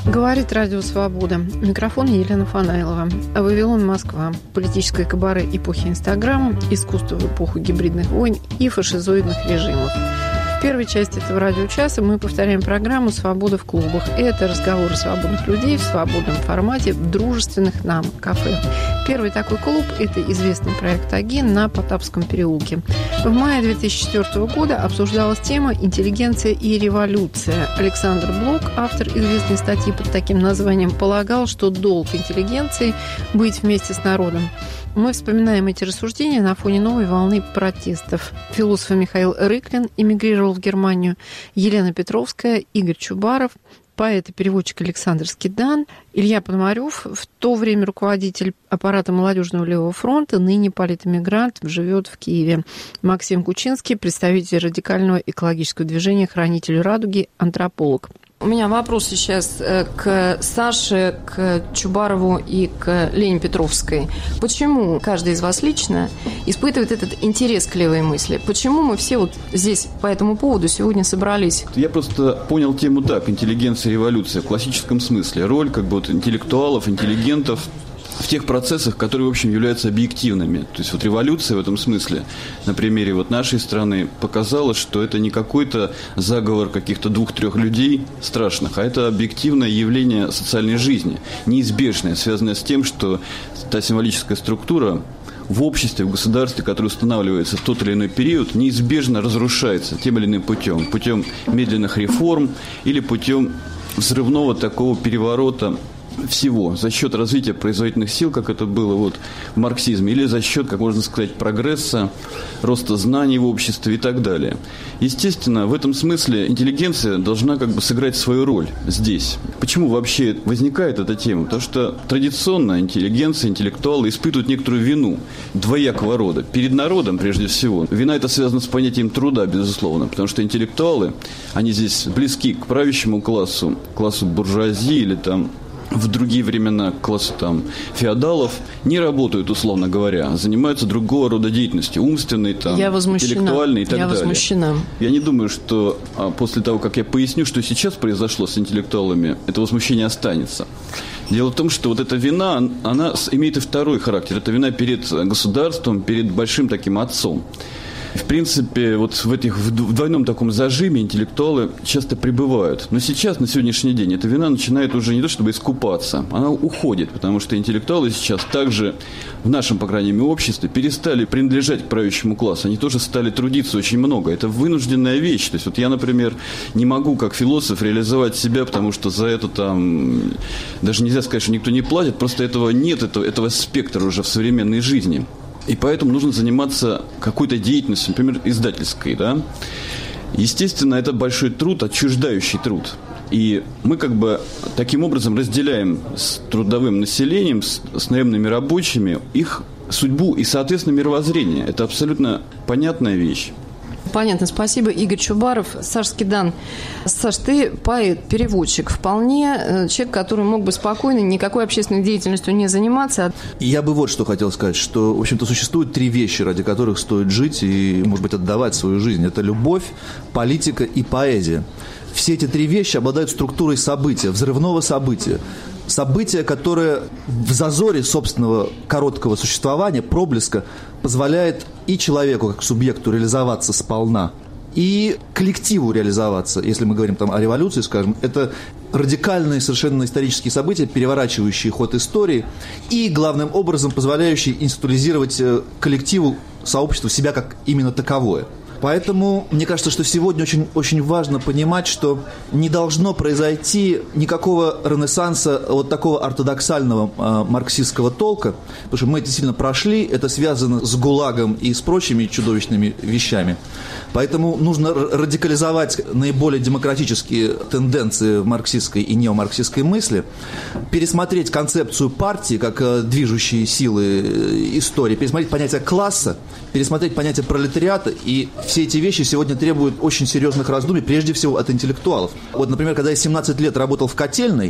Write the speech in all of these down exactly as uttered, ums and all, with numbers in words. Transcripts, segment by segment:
Говорит Радио Свобода. Микрофон Елена Фанайлова. Вавилон, Москва. Политическое кабаре эпохи Инстаграма, искусство в эпоху гибридных войн и фашизоидных режимов. В первой части этого радиочаса мы повторяем программу «Свобода в клубах». Это разговоры свободных людей в свободном формате в дружественных нам кафе. Первый такой клуб – это известный проект «Агин» на Потапском переулке. В мае две тысячи четвёртого года обсуждалась тема «Интеллигенция и революция». Александр Блок, автор известной статьи под таким названием, полагал, что долг интеллигенции – быть вместе с народом. Мы вспоминаем эти рассуждения на фоне новой волны протестов. Философ Михаил Рыклин эмигрировал в Германию, Елена Петровская, Игорь Чубаров, поэт и переводчик Александр Скидан, Илья Пономарев, в то время руководитель аппарата Молодежного левого фронта, ныне политэмигрант, живет в Киеве. Максим Кучинский, представитель радикального экологического движения «Хранитель радуги», антрополог. У меня вопрос сейчас к Саше, к Чубарову и к Лене Петровской. Почему каждый из вас лично испытывает этот интерес к левой мысли? Почему мы все вот здесь по этому поводу сегодня собрались? Я просто понял тему так: интеллигенция и революция в классическом смысле. Роль как бы вот интеллектуалов, интеллигентов в тех процессах, которые, в общем, являются объективными. То есть вот революция в этом смысле на примере вот нашей страны показала, что это не какой-то заговор каких-то двух-трех людей страшных, а это объективное явление социальной жизни, неизбежное, связанное с тем, что та символическая структура в обществе, в государстве, которое устанавливается в тот или иной период, неизбежно разрушается тем или иным путем. Путем медленных реформ или путем взрывного такого переворота всего, за счет развития производительных сил, как это было вот в марксизме, или за счет, как можно сказать, прогресса, роста знаний в обществе и так далее. Естественно, в этом смысле интеллигенция должна как бы сыграть свою роль здесь. Почему вообще возникает эта тема? Потому что традиционно интеллигенция, интеллектуалы испытывают некоторую вину двоякого рода. Перед народом, прежде всего. Вина это связана с понятием труда, безусловно, потому что интеллектуалы, они здесь близки к правящему классу, классу буржуазии или там в другие времена классы там феодалов не работают, условно говоря, занимаются другого рода деятельностью, умственной, там, интеллектуальной и так я далее. Возмущена. Я не думаю, что а, после того, как я поясню, что сейчас произошло с интеллектуалами, это возмущение останется. Дело в том, что вот эта вина, она имеет и второй характер. Это вина перед государством, перед большим таким отцом. В принципе, вот в этих в двойном таком зажиме интеллектуалы часто пребывают. Но сейчас, на сегодняшний день, эта вина начинает уже не то чтобы искупаться, она уходит, потому что интеллектуалы сейчас также в нашем, по крайней мере, обществе перестали принадлежать к правящему классу. Они тоже стали трудиться очень много. Это вынужденная вещь. То есть вот я, например, не могу как философ реализовать себя, потому что за это там даже нельзя сказать, что никто не платит, просто этого нет, этого, этого спектра уже в современной жизни. И поэтому нужно заниматься какой-то деятельностью, например, издательской, да. Естественно, это большой труд, отчуждающий труд. И мы как бы таким образом разделяем с трудовым населением, с, с наемными рабочими их судьбу и, соответственно, мировоззрение. Это абсолютно понятная вещь. Понятно, спасибо. Игорь Чубаров, Саш Скидан. Саш, ты поэт, переводчик, вполне человек, который мог бы спокойно никакой общественной деятельностью не заниматься. Я бы вот что хотел сказать, что, в общем-то, существует три вещи, ради которых стоит жить и, может быть, отдавать свою жизнь. Это любовь, политика и поэзия. Все эти три вещи обладают структурой события, взрывного события. Событие, которое в зазоре собственного короткого существования, проблеска, позволяет и человеку, как субъекту, реализоваться сполна, и коллективу реализоваться. Если мы говорим там о революции, скажем, это радикальные совершенно исторические события, переворачивающие ход истории и, главным образом, позволяющие институализировать коллективу, сообществу себя как именно таковое. Поэтому мне кажется, что сегодня очень, очень важно понимать, что не должно произойти никакого ренессанса вот такого ортодоксального э, марксистского толка, потому что мы это сильно прошли, это связано с ГУЛАГом и с прочими чудовищными вещами. Поэтому нужно радикализовать наиболее демократические тенденции в марксистской и неомарксистской мысли, пересмотреть концепцию партии как э, движущие силы истории, пересмотреть понятие класса, пересмотреть понятие пролетариата, и все эти вещи сегодня требуют очень серьезных раздумий, прежде всего от интеллектуалов. Вот, например, когда я семнадцать лет работал в котельной,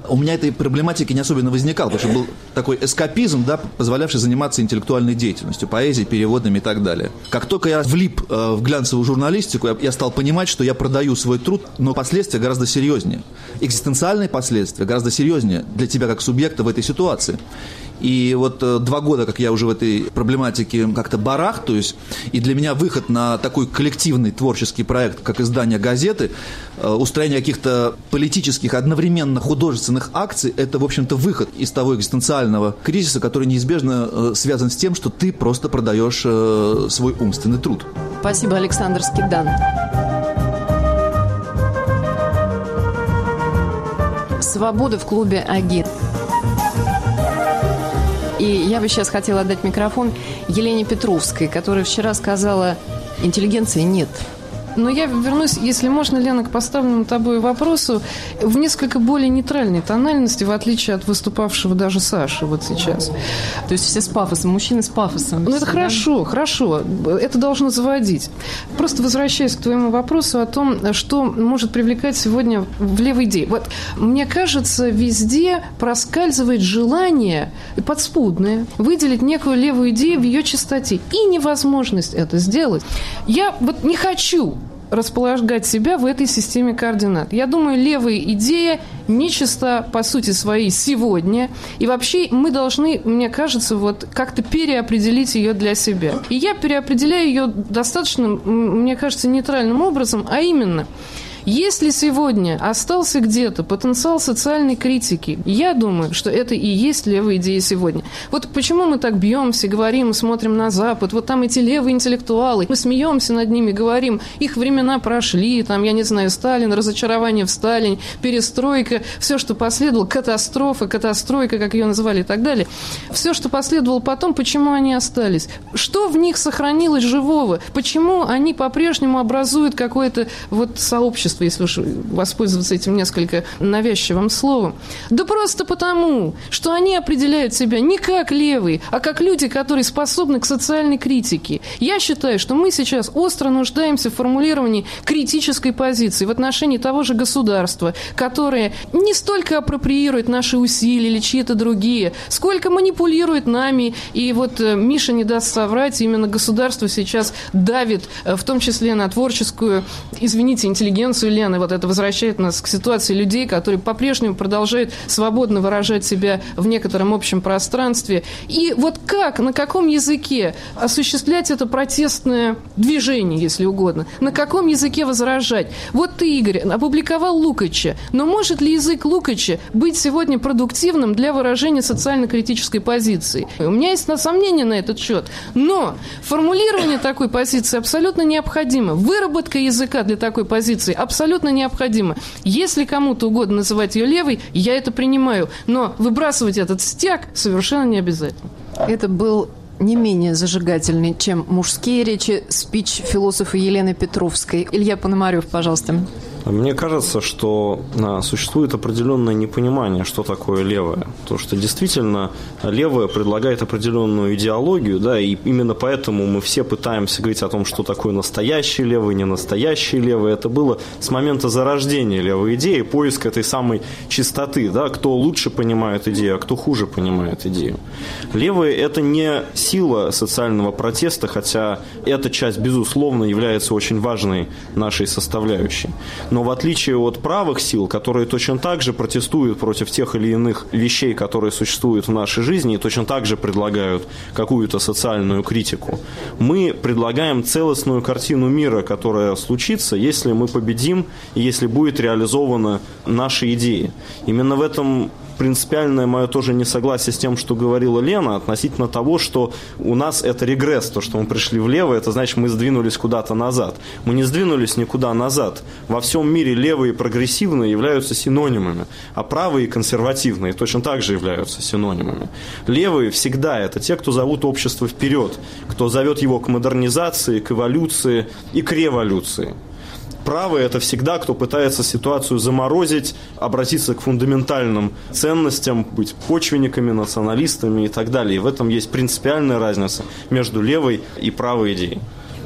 у меня этой проблематики не особенно возникало, потому что был такой эскапизм, да, позволявший заниматься интеллектуальной деятельностью, поэзией, переводами и так далее. Как только я влип э, в глянцевую журналистику, я, я стал понимать, что я продаю свой труд, но последствия гораздо серьезнее. Экзистенциальные последствия гораздо серьезнее для тебя как субъекта в этой ситуации. И вот э, два года, как я уже в этой проблематике как-то барахтаюсь, и для меня выход на такой коллективный творческий проект, как издание газеты, э, устроение каких-то политических, одновременно художественных акций, это, в общем-то, выход из того экзистенциального кризиса, который неизбежно э, связан с тем, что ты просто продаешь э, свой умственный труд. Спасибо, Александр Скидан. Свобода в клубе «Агит». И я бы сейчас хотела отдать микрофон Елене Петровской, которая вчера сказала: интеллигенции нет. Но я вернусь, если можно, Лена, к поставленному тобой вопросу в несколько более нейтральной тональности, в отличие от выступавшего даже Саши вот сейчас. То есть все с пафосом, мужчины с пафосом. Ну, это да? хорошо, хорошо. Это должно заводить. Просто возвращаясь к твоему вопросу о том, что может привлекать сегодня в левой идее. Вот, мне кажется, везде проскальзывает желание подспудное выделить некую левую идею в ее чистоте. И невозможность это сделать. Я вот не хочу располагать себя в этой системе координат. Я думаю, левая идея нечиста по сути своей сегодня. И вообще мы должны, мне кажется, вот как-то переопределить ее для себя. И я переопределяю ее достаточно, мне кажется, нейтральным образом, а именно... Если сегодня остался где-то потенциал социальной критики, я думаю, что это и есть левая идея сегодня. Вот почему мы так бьемся, говорим, смотрим на Запад, вот там эти левые интеллектуалы, мы смеемся над ними, говорим, их времена прошли, там, я не знаю, Сталин, разочарование в Сталине, перестройка, все, что последовало, катастрофа, катастройка, как ее называли и так далее. Все, что последовало потом, почему они остались? Что в них сохранилось живого? Почему они по-прежнему образуют какое-то вот сообщество, если уж воспользоваться этим несколько навязчивым словом? Да просто потому, что они определяют себя не как левые, а как люди, которые способны к социальной критике. Я считаю, что мы сейчас остро нуждаемся в формулировании критической позиции в отношении того же государства, которое не столько апроприирует наши усилия или чьи-то другие, сколько манипулирует нами. И вот Миша не даст соврать, именно государство сейчас давит, в том числе на творческую, извините, интеллигенцию, Лена, вот это возвращает нас к ситуации людей, которые по-прежнему продолжают свободно выражать себя в некотором общем пространстве. И вот как, на каком языке осуществлять это протестное движение, если угодно? На каком языке возражать? Вот ты, Игорь, опубликовал Лукача, но может ли язык Лукача быть сегодня продуктивным для выражения социально-критической позиции? У меня есть сомнения на этот счет. Но формулирование такой позиции абсолютно необходимо. Выработка языка для такой позиции абсолютно необходимо. Если кому-то угодно называть ее левой, я это принимаю. Но выбрасывать этот стяг совершенно не обязательно. Это был не менее зажигательный, чем мужские речи, спич философа Елены Петровской. Илья Пономарев, пожалуйста. Мне кажется, что существует определенное непонимание, что такое левое. Потому что действительно левое предлагает определенную идеологию, да, и именно поэтому мы все пытаемся говорить о том, что такое настоящий левый, не настоящий левый. Это было с момента зарождения левой идеи, поиск этой самой чистоты, да, кто лучше понимает идею, а кто хуже понимает идею. Левые – это не сила социального протеста, хотя эта часть, безусловно, является очень важной нашей составляющей. Но в отличие от правых сил, которые точно так же протестуют против тех или иных вещей, которые существуют в нашей жизни, и точно так же предлагают какую-то социальную критику, мы предлагаем целостную картину мира, которая случится, если мы победим и если будет реализована наша идея. Именно в этом принципиальное мое тоже несогласие с тем, что говорила Лена, относительно того, что у нас это регресс, то, что мы пришли влево, это значит, мы сдвинулись куда-то назад. Мы не сдвинулись никуда назад. Во всем мире левые и прогрессивные являются синонимами, а правые и консервативные точно так же являются синонимами. Левые всегда это те, кто зовут общество вперед, кто зовет его к модернизации, к эволюции и к революции. Правые – это всегда, кто пытается ситуацию заморозить, обратиться к фундаментальным ценностям, быть почвенниками, националистами и так далее. И в этом есть принципиальная разница между левой и правой идеей.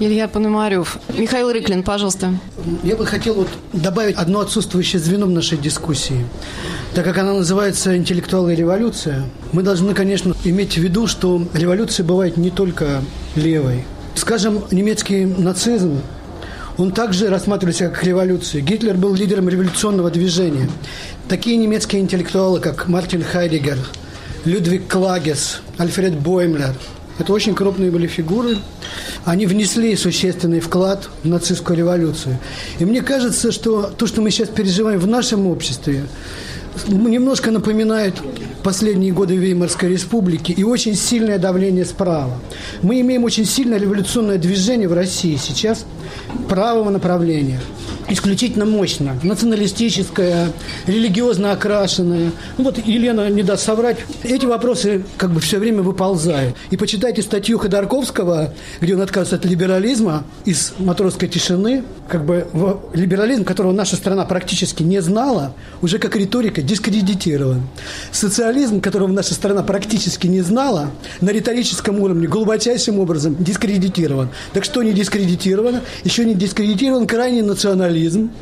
Илья Пономарев. Михаил Рыклин, пожалуйста. Я бы хотел вот добавить одно отсутствующее звено в нашей дискуссии. Так как она называется «Интеллектуалы и революция», мы должны, конечно, иметь в виду, что революция бывает не только левой. Скажем, немецкий нацизм, он также рассматривался как революция. Гитлер был лидером революционного движения. Такие немецкие интеллектуалы, как Мартин Хайдеггер, Людвиг Клагес, Альфред Боймлер, это очень крупные были фигуры. Они внесли существенный вклад в нацистскую революцию. И мне кажется, что то, что мы сейчас переживаем в нашем обществе, немножко напоминает последние годы Веймарской республики и очень сильное давление справа. Мы имеем очень сильное революционное движение в России сейчас правого направления. Исключительно мощно, националистическое, религиозно окрашенное. Ну вот Елена не даст соврать. Эти вопросы как бы все время выползают. И почитайте статью Ходорковского, где он отказывается от либерализма из «Матросской тишины». Как бы либерализм, которого наша страна практически не знала, уже как риторика дискредитирован. Социализм, которого наша страна практически не знала, на риторическом уровне глубочайшим образом дискредитирован. Так что не дискредитировано? Еще не дискредитирован крайний национализм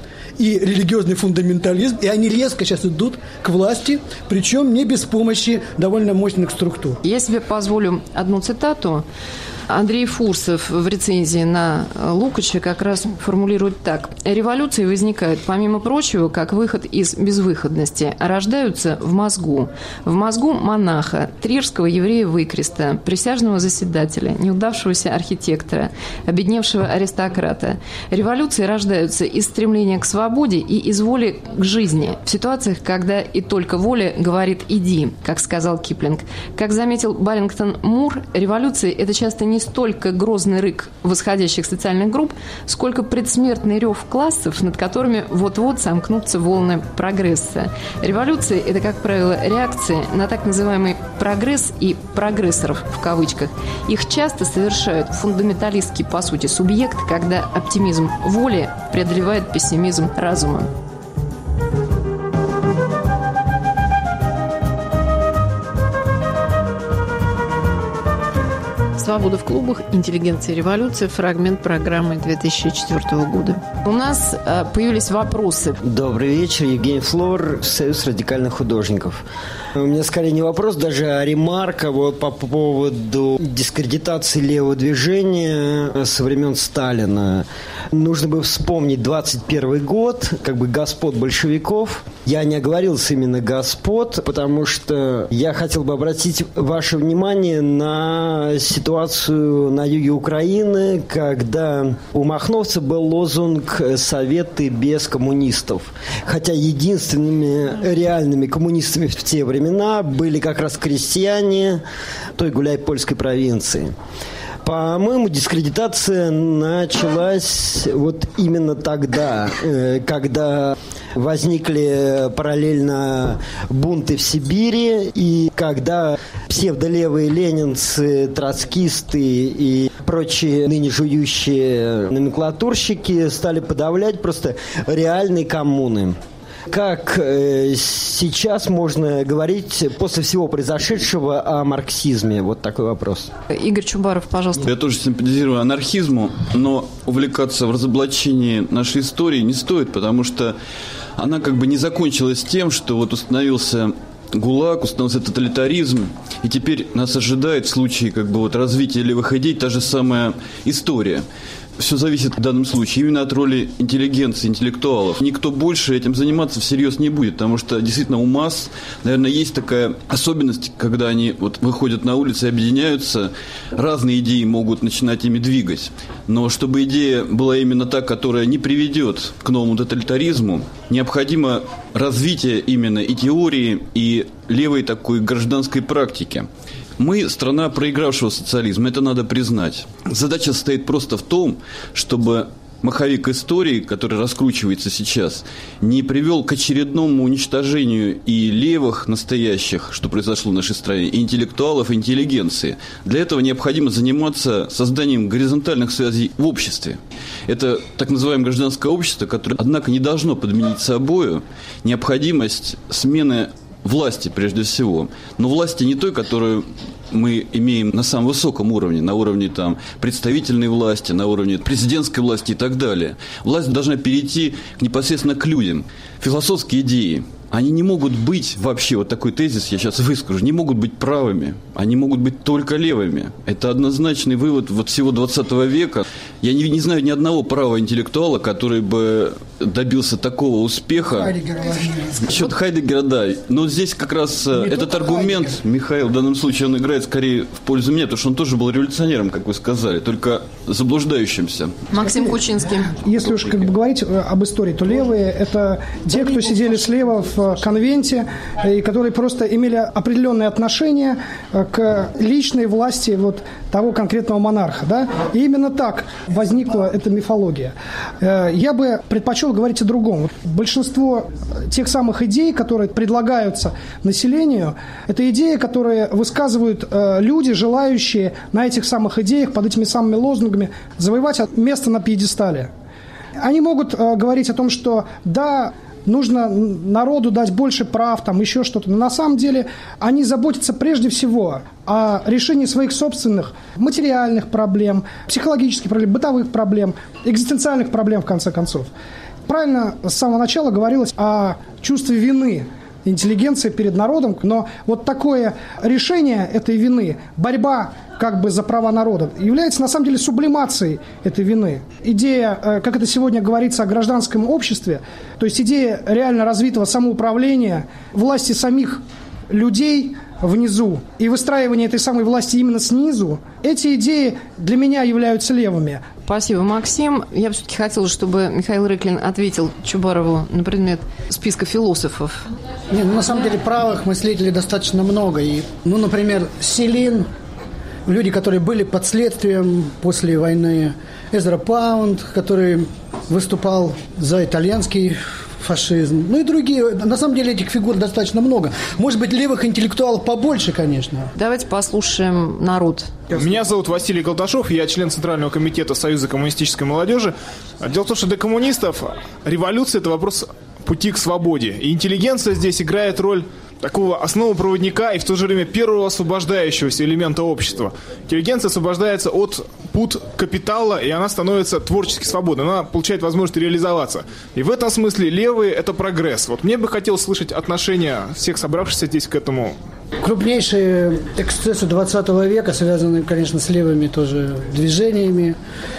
и религиозный фундаментализм, и они резко сейчас идут к власти, причем не без помощи довольно мощных структур. Я себе позволю одну цитату. Андрей Фурсов в рецензии на Лукача как раз формулирует так. «Революции возникают, помимо прочего, как выход из безвыходности, рождаются в мозгу. В мозгу монаха, трирского еврея-выкреста, присяжного заседателя, неудавшегося архитектора, обедневшего аристократа. Революции рождаются из стремления к свободе и из воли к жизни, в ситуациях, когда и только воля говорит «иди», как сказал Киплинг. Как заметил Барингтон Мур, революции – это часто не столько грозный рык восходящих социальных групп, сколько предсмертный рев классов, над которыми вот-вот сомкнутся волны прогресса. Революции – это, как правило, реакции на так называемый прогресс и прогрессоров в кавычках. Их часто совершают фундаменталистский, по сути, субъект, когда оптимизм воли преодолевает пессимизм разума. «Свобода в клубах. Интеллигенция и революция». Фрагмент программы две тысячи четвёртого года. У нас э, появились вопросы. Добрый вечер. Евгений Флор, Союз радикальных художников. У меня скорее не вопрос, даже а ремарка вот по поводу дискредитации левого движения со времен Сталина. Нужно бы вспомнить двадцать первый год, как бы господ большевиков. Я не оговорился именно господ, потому что я хотел бы обратить ваше внимание на ситуацию на юге Украины, когда у махновцев был лозунг «Советы без коммунистов». Хотя единственными реальными коммунистами в те времена были как раз крестьяне той гуляй-польской провинции. По-моему, дискредитация началась вот именно тогда, когда возникли параллельно бунты в Сибири, и когда псевдолевые ленинцы, троцкисты и прочие ныне жующие номенклатурщики стали подавлять просто реальные коммуны. Как э, сейчас можно говорить после всего произошедшего о марксизме? Вот такой вопрос. Игорь Чубаров, пожалуйста. Я тоже симпатизирую анархизму, но увлекаться в разоблачении нашей истории не стоит, потому что она как бы не закончилась тем, что вот установился ГУЛАГ, установился тоталитаризм, и теперь нас ожидает в случае как бы вот развития левых идей та же самая история. Все зависит в данном случае именно от роли интеллигенции, интеллектуалов. Никто больше этим заниматься всерьез не будет, потому что действительно у масс, наверное, есть такая особенность, когда они вот выходят на улицы и объединяются, разные идеи могут начинать ими двигать. Но чтобы идея была именно та, которая не приведет к новому тоталитаризму, необходимо развитие именно и теории, и левой такой гражданской практики. Мы страна проигравшего социализма, это надо признать. Задача состоит просто в том, чтобы маховик истории, который раскручивается сейчас, не привел к очередному уничтожению и левых настоящих, что произошло в нашей стране, и интеллектуалов, и интеллигенции. Для этого необходимо заниматься созданием горизонтальных связей в обществе. Это так называемое гражданское общество, которое, однако, не должно подменить собою необходимость смены власти, прежде всего. Но власти не той, которую мы имеем на самом высоком уровне, на уровне там, представительной власти, на уровне президентской власти и так далее. Власть должна перейти непосредственно к людям. Философские идеи, они не могут быть, вообще, вот такой тезис я сейчас выскажу, не могут быть правыми, они могут быть только левыми. Это однозначный вывод вот всего двадцатого века. Я не, не знаю ни одного правого интеллектуала, который бы добился такого успеха. Хайдеггера. Насчет Хайдеггера, да. Но здесь как раз не этот аргумент, Хайдеггер. Михаил, в данном случае он играет скорее в пользу меня, потому что он тоже был революционером, как вы сказали, только заблуждающимся. Максим Кучинский. Если уж как бы говорить об истории, то левые – это те, кто сидели слева в конвенте, и которые просто имели определенные отношения к личной власти вот того конкретного монарха. Да? И именно так возникла эта мифология. Я бы предпочел говорить о другом. Большинство тех самых идей, которые предлагаются населению, это идеи, которые высказывают люди, желающие на этих самых идеях, под этими самыми лозунгами завоевать место на пьедестале. Они могут говорить о том, что да, нужно народу дать больше прав, там еще что-то. Но на самом деле они заботятся прежде всего о решении своих собственных материальных проблем, психологических проблем, бытовых проблем, экзистенциальных проблем, в конце концов. Правильно с самого начала говорилось о чувстве вины интеллигенции перед народом, но вот такое решение этой вины, борьба как бы за права народа, является на самом деле сублимацией этой вины. Идея, как это сегодня говорится о гражданском обществе, то есть идея реально развитого самоуправления, власти самих людей внизу и выстраивание этой самой власти именно снизу, эти идеи для меня являются левыми. Спасибо, Максим. Я бы все-таки хотела, чтобы Михаил Рыклин ответил Чубарову на предмет списка философов. Не, ну, на самом деле правых мыслителей достаточно много. И, ну, например, Селин, люди, которые были под следствием после войны, Эзра Паунд, который выступал за итальянский фашизм, ну и другие. На самом деле этих фигур достаточно много. Может быть, левых интеллектуалов побольше, конечно. Давайте послушаем народ. Меня зовут Василий Колташов, я член Центрального комитета Союза коммунистической молодежи. Дело в том, что для коммунистов революция – это вопрос пути к свободе. И интеллигенция здесь играет роль такого основопроводника и в то же время первого освобождающегося элемента общества. Интеллигенция освобождается от пут капитала, и она становится творчески свободной. Она получает возможность реализоваться. И в этом смысле левые – это прогресс. Вот мне бы хотелось слышать отношение всех собравшихся здесь к этому. Крупнейшие эксцессы двадцатого века связаны, конечно, с левыми тоже движениями.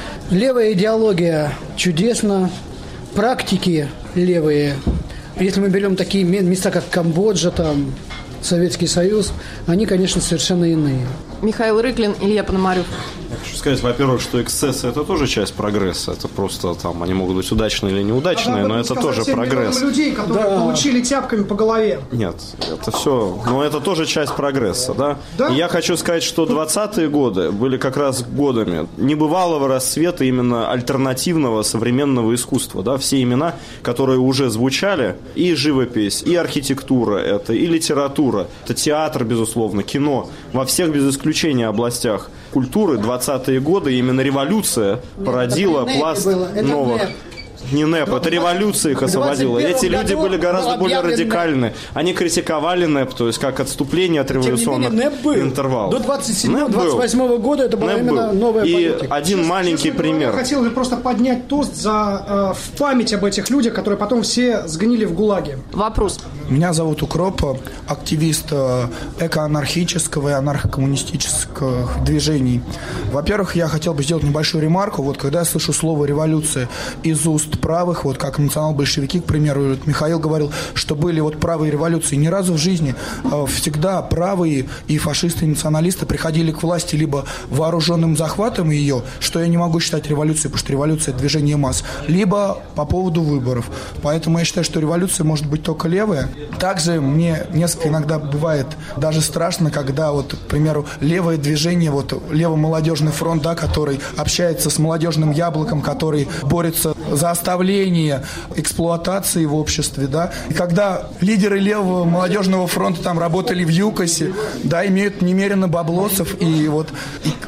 Левая идеология чудесна. Практики левые, если мы берем такие места, как Камбоджа, там, Советский Союз, они, конечно, совершенно иные. Михаил Рыклин, Илья Пономарев. Я хочу сказать, во-первых, что эксцессы – это тоже часть прогресса. Это просто там, они могут быть удачные или неудачные, а но это тоже прогресс. Людей, которые да. получили тяпками по голове. Нет, это все, но это тоже часть прогресса, да? да? И я хочу сказать, что двадцатые годы были как раз годами небывалого расцвета именно альтернативного современного искусства, да? Все имена, которые уже звучали, и живопись, и архитектура это, и литература, это театр, безусловно, кино, во всех без исключения областях культуры двадцатые годы именно революция Нет, породила пласт новых. Нет. Не НЭП, это революция их освободила. Эти люди были гораздо более радикальны. Они критиковали НЭП, то есть как отступление от революционных интервалов. До двадцать седьмого — двадцать восьмого года это была именно новая политика. И один сейчас, маленький пример. Я хотел просто поднять тост за, э, в память об этих людях, которые потом все сгнили в ГУЛАГе. Вопрос. Меня зовут Укроп, активист экоанархического и анархокоммунистических движений. Во-первых, я хотел бы сделать небольшую ремарку. Вот когда я слышу слово «революция» из уст правых, вот как национал-большевики, к примеру, вот Михаил говорил, что были вот правые революции. Ни разу в жизни э, всегда правые и фашисты, и националисты приходили к власти либо вооруженным захватом ее, что я не могу считать революцией, потому что революция – это движение масс, либо по поводу выборов. Поэтому я считаю, что революция может быть только левая. Также мне несколько иногда бывает даже страшно, когда, вот, к примеру, левое движение, вот лево-молодежный фронт, да, который общается с молодежным яблоком, который борется за оставление эксплуатации в обществе, да, и когда лидеры левого молодежного фронта там работали в ЮКОСе, да, имеют немерено баблосов, и вот и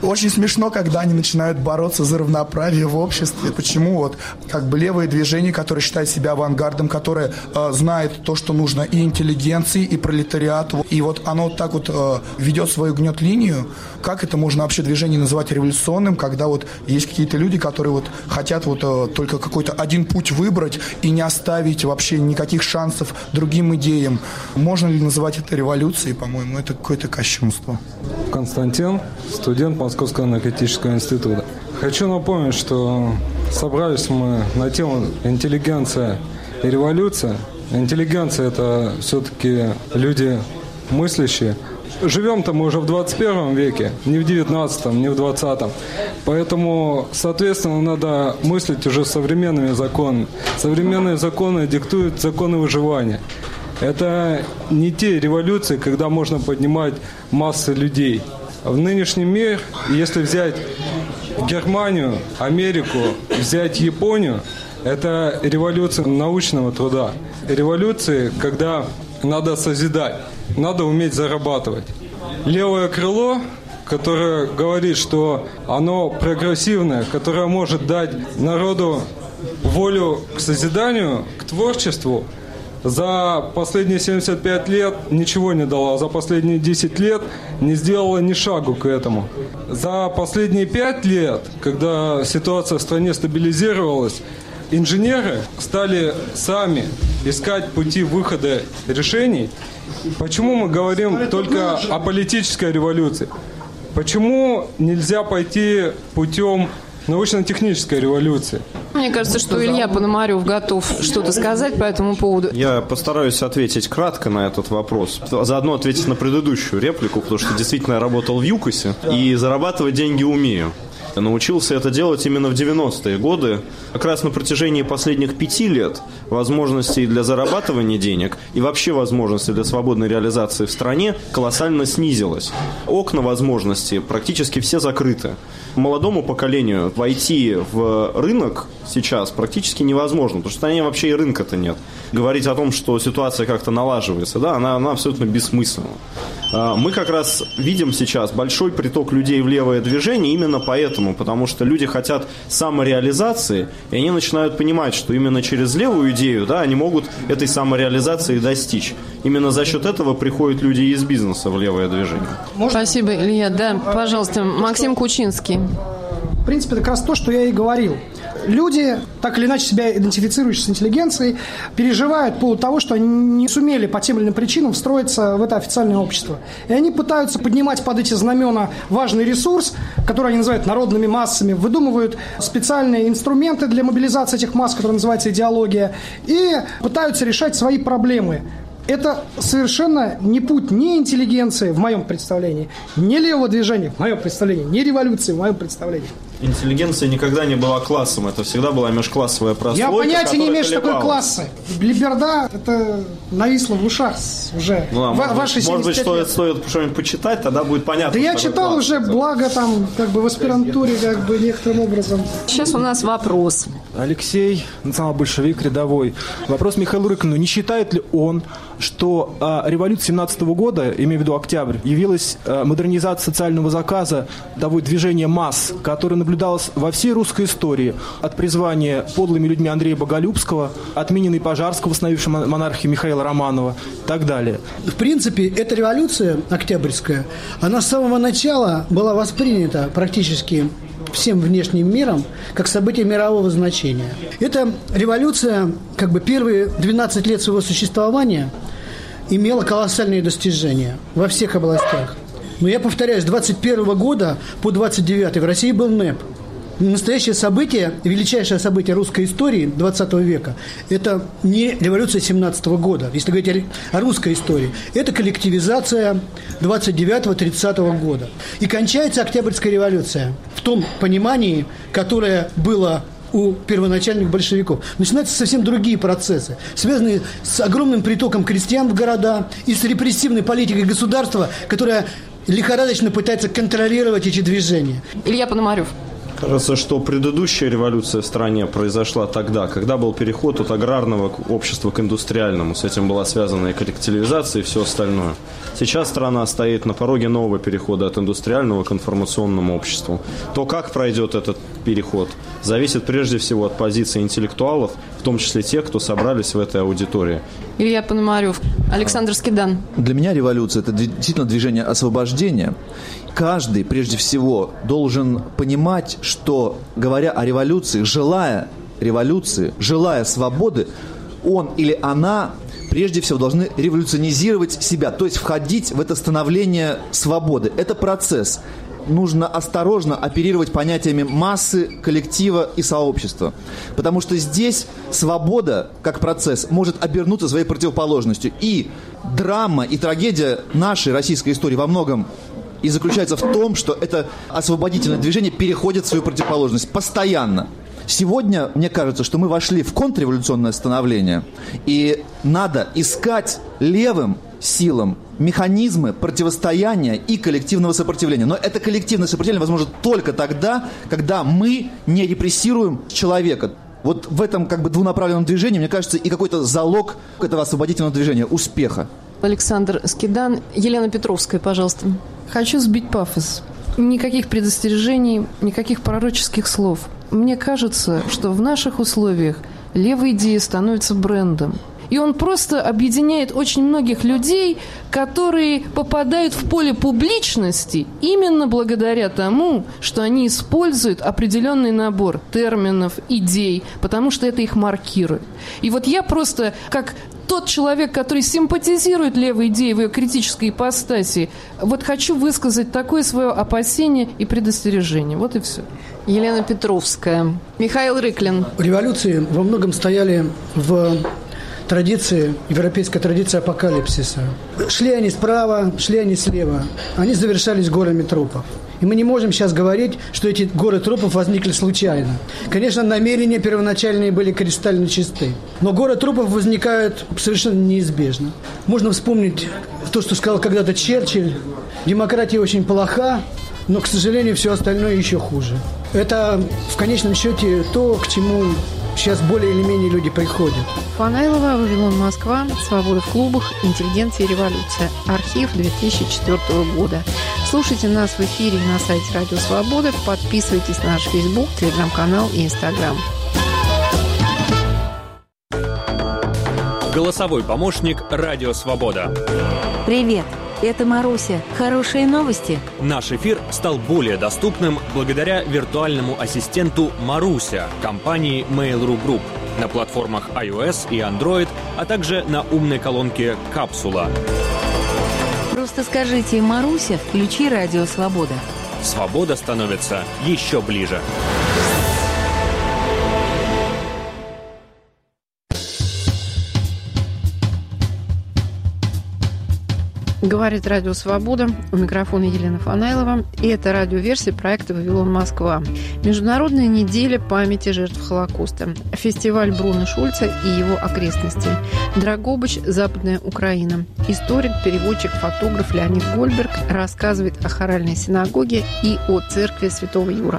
Очень смешно, когда они начинают бороться за равноправие в обществе. Почему вот как бы левые движения, которые считают себя авангардом, которые э, знают то, что нужно и интеллигенции, и пролетариату, и вот оно вот так вот э, ведет свою гнет-линию. Как это можно вообще движение называть революционным, когда вот есть какие-то люди, которые вот хотят вот э, только какой-то один путь выбрать и не оставить вообще никаких шансов другим идеям? Можно ли называть это революцией? По-моему, это какое-то кощунство. Константин, студент Московского энергетического института. Хочу напомнить, что собрались мы на тему интеллигенция и революция. Интеллигенция – это все-таки люди мыслящие. Живем-то мы уже в двадцать первом веке, не в девятнадцатом, не в двадцатом. Поэтому, соответственно, надо мыслить уже современными законами. Современные законы диктуют законы выживания. Это не те революции, когда можно поднимать массы людей. В нынешнем мире, если взять Германию, Америку, взять Японию, это революция научного труда. Революции, когда надо созидать, надо уметь зарабатывать. Левое крыло, которое говорит, что оно прогрессивное, которое может дать народу волю к созиданию, к творчеству, за последние семьдесят пять лет ничего не дала, за последние десять лет не сделала ни шагу к этому. За последние пять лет, когда ситуация в стране стабилизировалась, инженеры стали сами искать пути выхода решений. Почему мы говорим только о политической революции? Почему нельзя пойти путем научно-технической революции? Мне кажется, что Илья Пономарев готов что-то сказать по этому поводу. Я постараюсь ответить кратко на этот вопрос. Заодно ответить на предыдущую реплику, потому что действительно я работал в ЮКОСе и зарабатывать деньги умею. Научился это делать именно в девяностые годы. Как раз на протяжении последних пяти лет возможностей для зарабатывания денег и вообще возможностей для свободной реализации в стране колоссально снизилось. Окна возможностей практически все закрыты. Молодому поколению войти в рынок сейчас практически невозможно, потому что в стране вообще и рынка-то нет. Говорить о том, что ситуация как-то налаживается, да, она, она абсолютно бессмысленна. Мы как раз видим сейчас большой приток людей в левое движение именно поэтому, потому что люди хотят самореализации, и они начинают понимать, что именно через левую идею, да, они могут этой самореализации достичь. Именно за счет этого приходят люди из бизнеса в левое движение. Спасибо, Илья. Да, пожалуйста, Максим Кучинский. В принципе, это как раз то, что я и говорил. Люди, так или иначе себя идентифицирующие с интеллигенцией, переживают по поводу того, что они не сумели по тем или иным причинам встроиться в это официальное общество. И они пытаются поднимать под эти знамена важный ресурс, который они называют народными массами, выдумывают специальные инструменты для мобилизации этих масс, которые называются идеология, и пытаются решать свои проблемы. Это совершенно не путь ни интеллигенции, в моем представлении, ни левого движения, в моем представлении, ни революции, в моем представлении. Интеллигенция никогда не была классом, это всегда была межклассовая прослойка. Я понятия не имею, что такое классы. Либерда, это нависло в ушах уже. Ну, а в, может, может быть, стоит, стоит что-нибудь почитать, тогда будет понятно. Да я читал класс, уже, благо там, как бы в аспирантуре, как бы некоторым образом. Сейчас у нас вопрос. Алексей, национал-большевик, рядовой. Вопрос Михаилу Рыкину. Не считает ли он, что а, революция семнадцатого года, имею в виду октябрь, явилась а, модернизацией социального заказа того движения масс, которое наблюдалось во всей русской истории, от призвания подлыми людьми Андрея Боголюбского, отмененной Пожарского, восстановившей монархию Михаила Романова и так далее? В принципе, эта революция октябрьская, она с самого начала была воспринята практически всем внешним миром как событие мирового значения. Эта революция, как бы первые двенадцать лет своего существования, имела колоссальные достижения во всех областях. Но я повторяю, с двадцать первого года по двадцать девятый в России был НЭП. Настоящее событие, величайшее событие русской истории двадцатого века, это не революция семнадцатого года, если говорить о русской истории, это коллективизация двадцать девятого тридцатого года. И кончается Октябрьская революция в том понимании, которое было у первоначальных большевиков. Начинаются совсем другие процессы, связанные с огромным притоком крестьян в города и с репрессивной политикой государства, которая лихорадочно пытается контролировать эти движения. Илья Пономарев. Кажется, что предыдущая революция в стране произошла тогда, когда был переход от аграрного общества к индустриальному. С этим была связана и коллективизация, и все остальное. Сейчас страна стоит на пороге нового перехода от индустриального к информационному обществу. То, как пройдет этот переход, зависит прежде всего от позиции интеллектуалов, в том числе тех, кто собрались в этой аудитории. Илья Пономарев, Александр Скидан. Для меня революция – это действительно движение освобождения. Каждый, прежде всего, должен понимать, что, говоря о революции, желая революции, желая свободы, он или она, прежде всего, должны революционизировать себя, то есть входить в это становление свободы. Это процесс. Нужно осторожно оперировать понятиями массы, коллектива и сообщества. Потому что здесь свобода, как процесс, может обернуться своей противоположностью. И драма, и трагедия нашей российской истории во многом и заключается в том, что это освободительное движение переходит в свою противоположность постоянно. Сегодня, мне кажется, что мы вошли в контрреволюционное становление, и надо искать левым силам механизмы противостояния и коллективного сопротивления. Но это коллективное сопротивление возможно только тогда, когда мы не репрессируем человека. Вот в этом как бы двунаправленном движении, мне кажется, и какой-то залог этого освободительного движения, успеха. Александр Скидан. Елена Петровская, пожалуйста. Хочу сбить пафос. Никаких предостережений, никаких пророческих слов. Мне кажется, что в наших условиях левая идея становится брендом. И он просто объединяет очень многих людей, которые попадают в поле публичности именно благодаря тому, что они используют определенный набор терминов, идей, потому что это их маркирует. И вот я просто, как тот человек, который симпатизирует левой идее в ее критической ипостаси, вот хочу высказать такое свое опасение и предостережение. Вот и все. Елена Петровская. Михаил Рыклин. Революции во многом стояли в традиции, европейской традиции апокалипсиса. Шли они справа, шли они слева. Они завершались горами трупов. И мы не можем сейчас говорить, что эти горы трупов возникли случайно. Конечно, намерения первоначальные были кристально чисты. Но горы трупов возникают совершенно неизбежно. Можно вспомнить то, что сказал когда-то Черчилль. Демократия очень плоха, но, к сожалению, все остальное еще хуже. Это, в конечном счете, то, к чему сейчас более или менее люди приходят. Фанайлова, Вавилон, Москва, «Свобода в клубах», «Интеллигенция и революция», архив две тысячи четвёртого года. Слушайте нас в эфире на сайте Радио Свобода, подписывайтесь на наш Фейсбук, Телеграм-канал и Инстаграм. Голосовой помощник «Радио Свобода». Привет, это Маруся. Хорошие новости. Наш эфир стал более доступным благодаря виртуальному ассистенту Маруся компании Mail.ru Group на платформах iOS и Android, а также на умной колонке «Капсула». Просто скажите: «Маруся, включи Радио Свобода». Свобода становится еще ближе. Говорит Радио Свобода. У микрофона Елена Фанайлова. И это радиоверсия проекта «Вавилон, Москва». Международная неделя памяти жертв Холокоста. Фестиваль Бруно Шульца и его окрестности. Драгобыч, Западная Украина. Историк, переводчик, фотограф Леонид Гольберг рассказывает о хоральной синагоге и о церкви Святого Юра.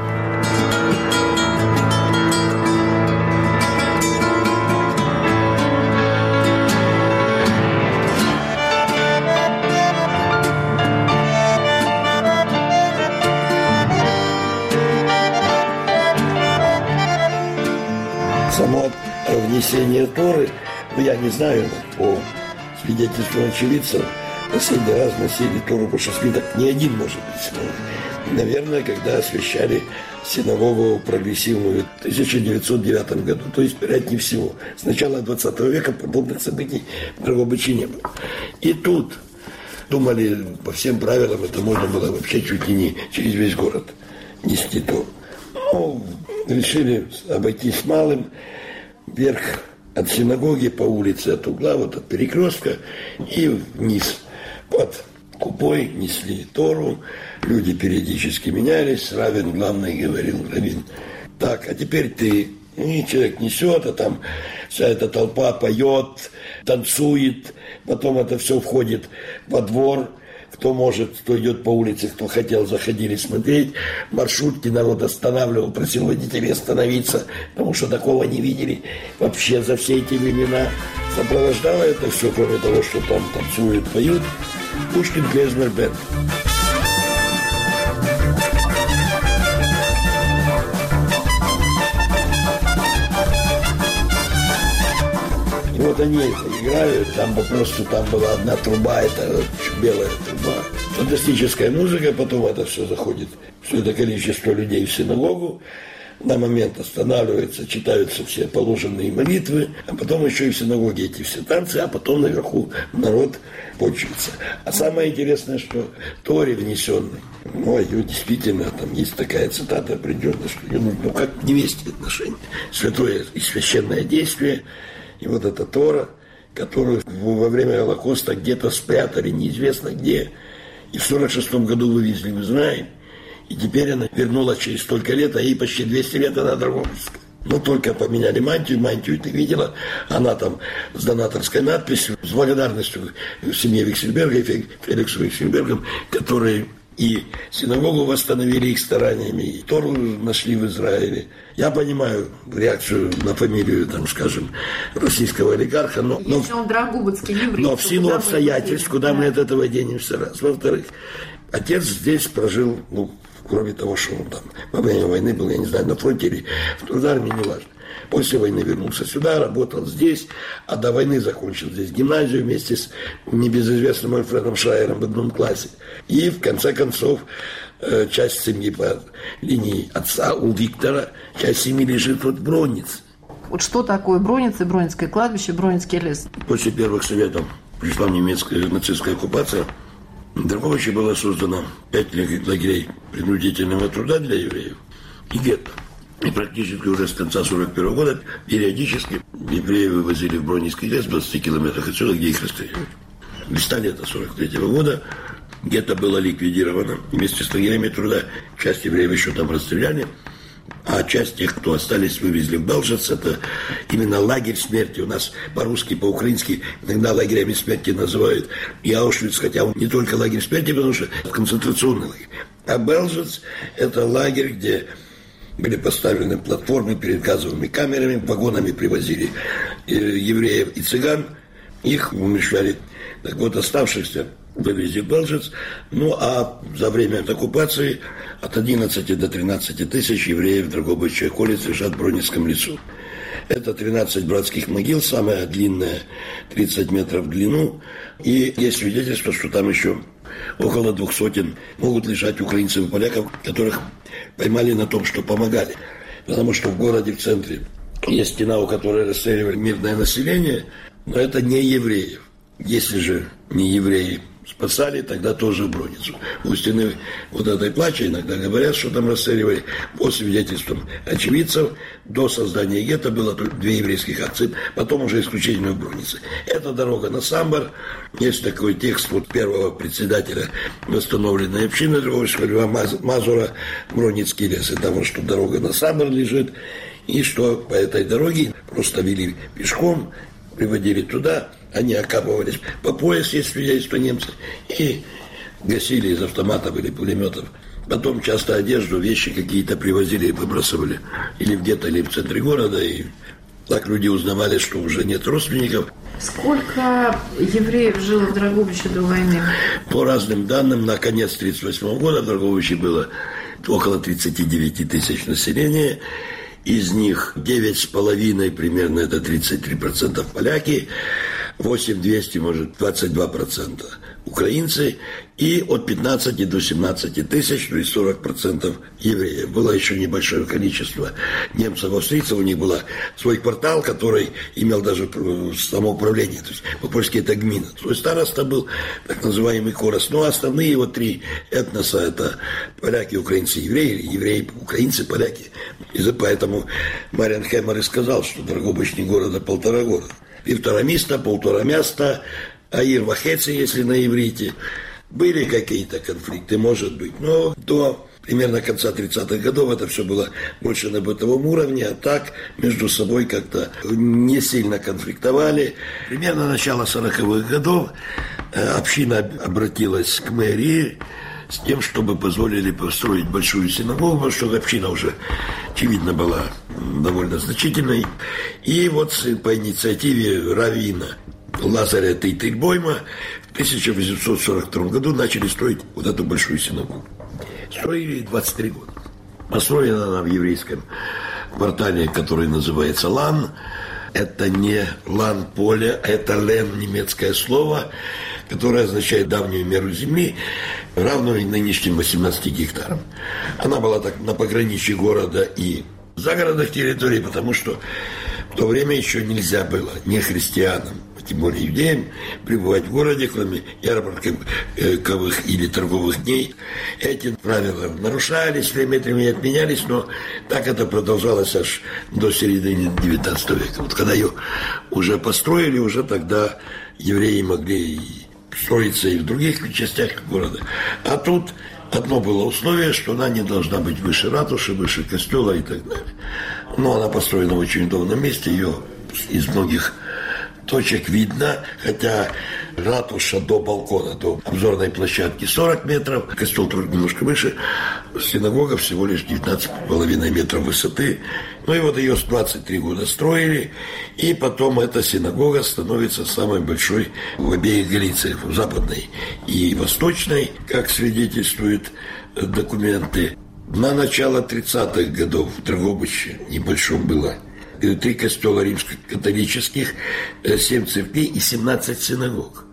Само внесение Торы, ну, я не знаю, по свидетельству очевидцев, последний раз носили Тору по шести, так не один, может быть. Наверное, когда освящали синагогу прогрессивную в тысяча девятьсот девятом году, то есть, вероятнее всего, с начала двадцатого века подобных событий в Драгобыче не было. И тут думали, по всем правилам это можно было вообще чуть ли не через весь город нести Тору. Ну, решили обойтись малым, вверх от синагоги по улице, от угла, вот от перекрестка, и вниз под купой несли Тору. Люди периодически менялись. Раввин, главный, говорил: раввин, так, а теперь ты. И человек несет, а там вся эта толпа поет, танцует, потом это все входит во двор, кто может, кто идет по улице, кто хотел, заходили смотреть. Маршрутки народ останавливал, просил водителей остановиться, потому что такого не видели вообще за все эти времена. Сопровождало это все, кроме того, что там танцуют, поют, Пушкин Клезмер Бенд. И вот они это играют, там просто там была одна труба, это белая труба. Фантастическая музыка, потом это все заходит, все это количество людей в синагогу. На момент останавливаются, читаются все положенные молитвы, а потом еще и в синагоге эти все танцы, а потом наверху народ почивается. А самое интересное, что Торе внесенный, ну, ее действительно, там есть такая цитата определенная, что ее нужно, ну, как к невесте отношения, святое и священное действие, и вот эта Тора, которую во время Холокоста где-то спрятали, неизвестно где, и в сорок шестом году вывезли в Израиль. И теперь она вернулась через столько лет, а ей почти двести лет она Драгобычская. Ну, только поменяли мантию, мантию ты видела, она там с донаторской надписью, с благодарностью семье Виксельберга и Феликсу Виксельбергам, которые и синагогу восстановили их стараниями, и Тору нашли в Израиле. Я понимаю реакцию на фамилию, там, скажем, российского олигарха, но, но, но в силу обстоятельств, куда мы от этого денемся, раз. Во-вторых, отец здесь прожил, ну, кроме того, что он там во время войны был, я не знаю, на фронте или в Трудоармии, неважно. После войны вернулся сюда, работал здесь, а до войны закончил здесь гимназию вместе с небезызвестным Альфредом Шрайером в одном классе. И, в конце концов, часть семьи по линии отца у Виктора, часть семьи лежит вот в Броннице. Вот что такое Бронница, Бронницкое кладбище, Бронницкий лес? После первых советов пришла немецкая нацистская оккупация. В Драгобыче было создано пять лагерей принудительного труда для евреев и гетто. И практически уже с конца сорок первого года периодически евреи вывозили в Бронницкий лес в двадцати километрах отсюда, где их расстреливали. Листа лета сорок третьего года гетто было ликвидировано вместе с лагерями труда. Часть евреев еще там расстреляли, а часть тех, кто остались, вывезли в Белжец. Это именно лагерь смерти. У нас по-русски, по-украински иногда лагерями смерти называют и Аушвиц, хотя он не только лагерь смерти, потому что концентрационный лагерь. А Белжец – это лагерь, где были поставлены платформы перед газовыми камерами, вагонами привозили евреев и цыган, их умерщвляли. Так вот, оставшихся вывезли в Белжец. Ну, а за время оккупации от одиннадцати до тринадцати тысяч евреев в Драгобыче околиц лежат в Бронницком лесу. Это тринадцать братских могил, самая длинная тридцать метров в длину. И есть свидетельство, что там еще около двух сотен могут лежать украинцев и поляков, которых поймали на том, что помогали. Потому что в городе, в центре, есть стена, у которой расстреливали мирное население, но это не евреев. Если же не евреи спасали, тогда тоже в Бронницу. У стены вот этой плачи иногда говорят, что там расстреливали. По свидетельствам очевидцев, до создания гетто было только две еврейских акции, потом уже исключительно в Броннице. Это дорога на Самбор. Есть такой текст вот первого председателя восстановленной общины Драгобычского Льва Мазура, Бронницкий лес. И там, что дорога на Самбор лежит, и что по этой дороге просто вели пешком, приводили туда, они окапывались по пояс, есть свидетельства немцы, и гасили из автоматов или пулеметов. Потом часто одежду, вещи какие-то привозили и выбрасывали или в гетто, или в центре города, и так люди узнавали, что уже нет родственников. Сколько евреев жило в Драгобыче до войны? По разным данным, на конец тридцать восьмого года в Драгобыче было около тридцать девять тысяч населения. Из них девять с половиной примерно, это тридцать три процента поляки, восемь тысяч двести, может, двадцать два процента украинцы, и от пятнадцати до семнадцати тысяч, то есть сорок процентов евреев. Было еще небольшое количество немцев, австрийцев, у них был свой квартал, который имел даже самоуправление, то есть по-польски это гмина. Свой староста был, так называемый корос. Но основные вот три этноса, это поляки, украинцы, евреи, евреи, украинцы, поляки. И поэтому Маріан Хемер и сказал, что Драгобыч не город, а полтора города. Півтора міста, полтора места, Аир Вахецы, если на иврите. Были какие-то конфликты, может быть, но до примерно конца тридцатых годов это все было больше на бытовом уровне, а так между собой как-то не сильно конфликтовали. Примерно начало сороковых годов община обратилась к мэрии с тем, чтобы позволили построить большую синагогу, потому что община уже, очевидно, была довольно значительной. И вот по инициативе раввина Лазаря Тейтельбойма в тысяча восемьсот сорок втором году начали строить вот эту большую синагогу. Строили двадцать три года. Построена она в еврейском квартале, который называется Лан. Это не Лан-поле, а это Лен, немецкое слово, которое означает давнюю меру земли, равную нынешним восемнадцати гектарам. Она была так на пограничье города и загородных территорий, потому что в то время еще нельзя было не христианам, тем более иудеям, пребывать в городе, кроме ярмарковых или торговых дней. Эти правила нарушались, время от времени отменялись, но так это продолжалось аж до середины девятнадцатого века. Вот когда ее уже построили, уже тогда евреи могли строиться и в других частях города. А тут одно было условие, что она не должна быть выше ратуши, выше костела и так далее. Но она построена в очень удобном месте, ее из многих точек видно, хотя ратуша до балкона, до обзорной площадки сорок метров, костел немножко выше, синагога всего лишь девятнадцать с половиной метров высоты. Ну и вот ее с двадцать три года строили, и потом эта синагога становится самой большой в обеих Галициях, в западной и восточной, как свидетельствуют документы. На начало тридцатых годов в Драгобыче небольшом было три костела римско-католических, семь церквей и семнадцать синагог.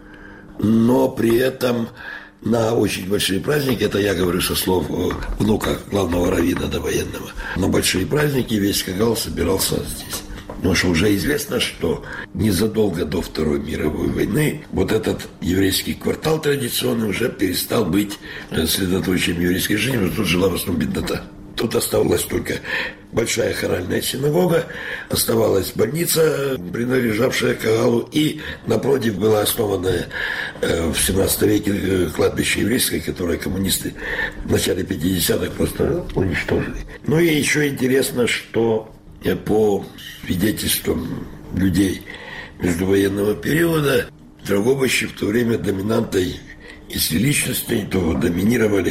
Но при этом на очень большие праздники, это я говорю со слов внука главного раввина довоенного, на большие праздники весь Кагал собирался здесь. Потому что уже известно, что незадолго до Второй мировой войны вот этот еврейский квартал традиционный уже перестал быть средоточием еврейской жизни, но тут жила в основном беднота. Тут оставалась только большая хоральная синагога, оставалась больница, принадлежавшая Кагалу, и напротив была основанная э, в семнадцатом веке кладбище еврейское, которое коммунисты в начале пятидесятых просто уничтожили. Ну и еще интересно, что по свидетельствам людей междувоенного периода в Драгобыще в то время доминантой из личностей то доминировали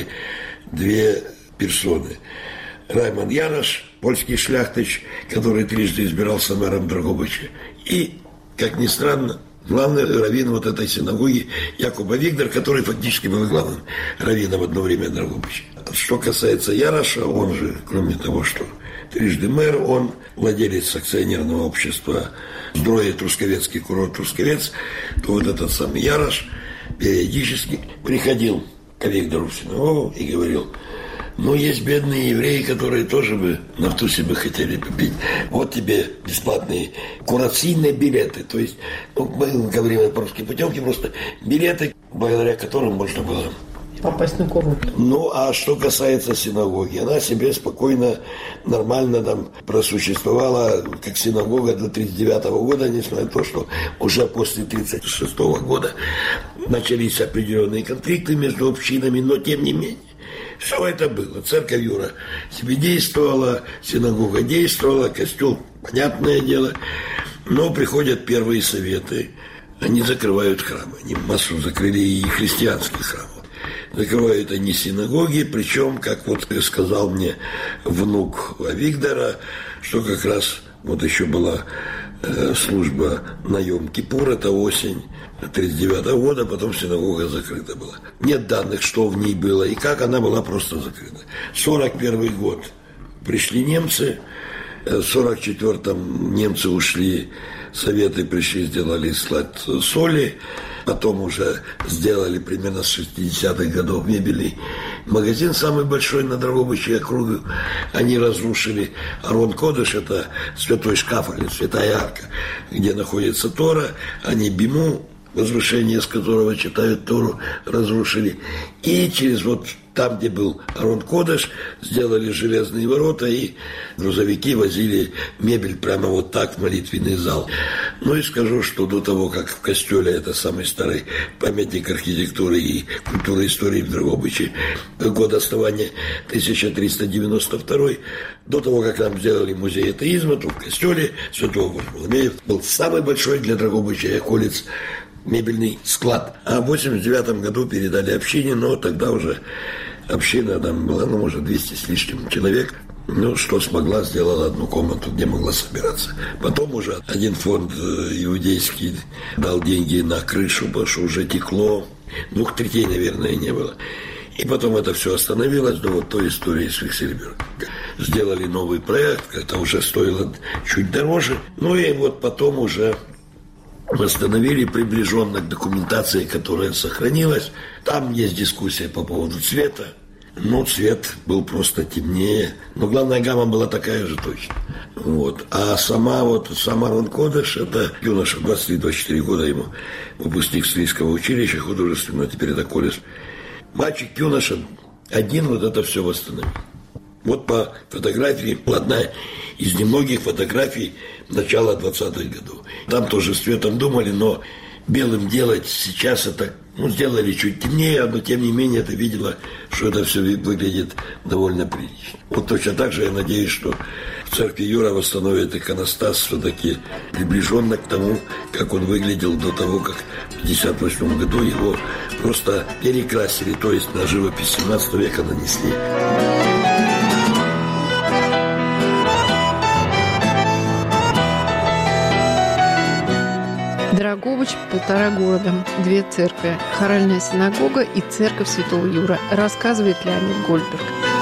две персоны. Раймон Ярош, польский шляхтич, который трижды избирался мэром Драгобыча. И, как ни странно, главный раввин вот этой синагоги Якуба Вигдер, который фактически был главным раввином одно время Драгобыча. Что касается Яроша, он же, кроме того, что трижды мэр, он владелец акционерного общества «Здоровье Трусковецкий курорт Трусковец», то вот этот самый Ярош периодически приходил к Вигдеру в синагогу и говорил: ну, есть бедные евреи, которые тоже бы на втусе бы хотели попить. Вот тебе бесплатные курационные билеты. То есть, ну, мы говорим по русской путевке, просто билеты, благодаря которым можно было попасть на курорт. Ну, а что касается синагоги, она себе спокойно, нормально там просуществовала как синагога до тридцать девятого года, несмотря на то, что уже после тридцать шестого года начались определенные конфликты между общинами, но тем не менее. Все это было. Церковь Юра себе действовала, синагога действовала, костел, понятное дело. Но приходят первые советы, они закрывают храмы. Они массу закрыли и христианские храмы. Закрывают они синагоги, причем, как вот сказал мне внук Авигдора, что как раз вот еще была э, служба на Йом-Кипур, это осень тридцать девятого года, потом синагога закрыта была. Нет данных, что в ней было и как, она была просто закрыта. сорок первый год пришли немцы, в сорок четвёртом немцы ушли, советы пришли, сделали склад соли, потом уже сделали примерно с шестидесятых годов мебельный магазин, самый большой на Драгобыче округе. Они разрушили Арон Кодыш, это святой шкаф или святая арка, где находится Тора. Они Биму, возвышение, с которого читают Тору, разрушили. И через вот Там, где был Арон Кодеш, сделали железные ворота, и грузовики возили мебель прямо вот так в молитвенный зал. Ну и скажу, что до того, как в Костеле, это самый старый памятник архитектуры и культуры истории в Драгобыче, год основания тысяча триста девяносто второй, до того, как нам сделали музей атеизма, то в Костеле Святого Варфоломея был самый большой для Драгобыча и околиц мебельный склад. А в восемьдесят девятом году передали общине, но тогда уже община там была, ну, может, двести с лишним человек. Ну, что смогла, сделала одну комнату, где могла собираться. Потом уже один фонд иудейский дал деньги на крышу, потому что уже текло. Двух третей, наверное, не было. И потом это все остановилось до вот той истории с Виксельбергом. Сделали новый проект, это уже стоило чуть дороже. Ну и вот потом уже восстановили приближенно к документации, которая сохранилась. Там есть дискуссия по поводу цвета. Ну, цвет был просто темнее. Но главная гамма была такая же точно. Вот. А сама вот, сам Арон Кодеш, это юноша, двадцать три - двадцать четыре года ему, выпускник Стрийского училища художественного, теперь это колледж. Мальчик, юноша, один вот это все восстановил. Вот по фотографии, одна из немногих фотографий начала двадцатых годов. Там тоже с цветом думали, но белым делать сейчас это, ну, сделали чуть темнее, но тем не менее это видела, что это все выглядит довольно прилично. Вот точно так же я надеюсь, что в церкви Юра восстановит иконостас все-таки приближенно к тому, как он выглядел до того, как в пятьдесят восьмом году его просто перекрасили, то есть на живопись семнадцатого века нанесли. Драгобыч – полтора города, две церкви, хоральная синагога и церковь Святого Юра, рассказывает Леонид Гольдберг.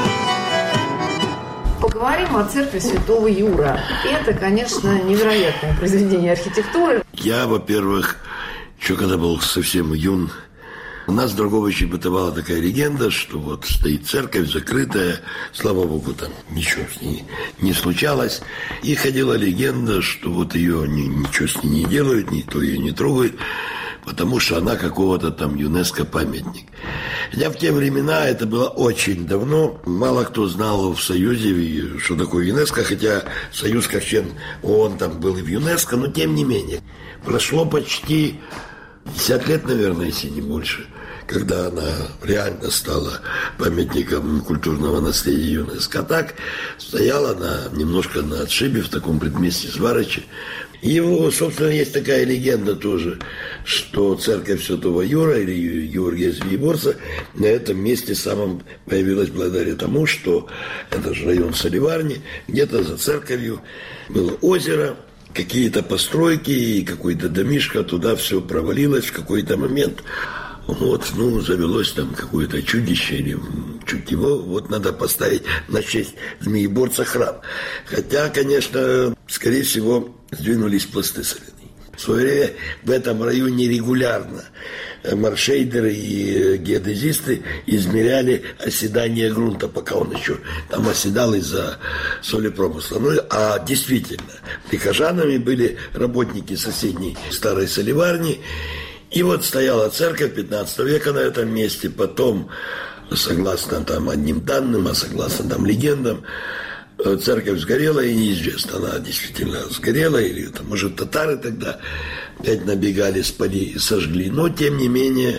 Поговорим о церкви Святого Юра. Это, конечно, невероятное произведение архитектуры. Я, во-первых, еще когда был совсем юн, у нас в Драгобыче бытовала такая легенда, что вот стоит церковь закрытая, слава богу, там ничего с ней не случалось. И ходила легенда, что вот ее ни, ничего с ней не делают, никто ее не трогает, потому что она какого-то там ЮНЕСКО памятник. Хотя в те времена, это было очень давно, мало кто знал в Союзе, что такое ЮНЕСКО, хотя Союз как член ООН там был и в ЮНЕСКО, но тем не менее. Прошло почти пятьдесят лет, наверное, если не больше, когда она реально стала памятником культурного наследия ЮНЕСКО. А так стояла она немножко на отшибе в таком предместье Сварыче. Его, собственно, есть такая легенда тоже, что церковь Святого Юра или Георгия Звенигородца на этом месте самом появилась благодаря тому, что это же район Соливарни, где-то за церковью было озеро, какие-то постройки и какой-то домишко, туда все провалилось в какой-то момент. Вот, ну, завелось там какое-то чудище или чутье, вот надо поставить на честь Змееборца храм. Хотя, конечно, скорее всего, сдвинулись пласты соляные. В свое время в этом районе регулярно маршейдеры и геодезисты измеряли оседание грунта, пока он еще там оседал из-за солепромысла. Ну, а действительно, прихожанами были работники соседней старой солеварни. И вот стояла церковь пятнадцатого века на этом месте. Потом, согласно там одним данным, а согласно там легендам, церковь сгорела, и неизвестно, она действительно сгорела, или это, может, татары тогда опять набегали, спали и сожгли. Но, тем не менее,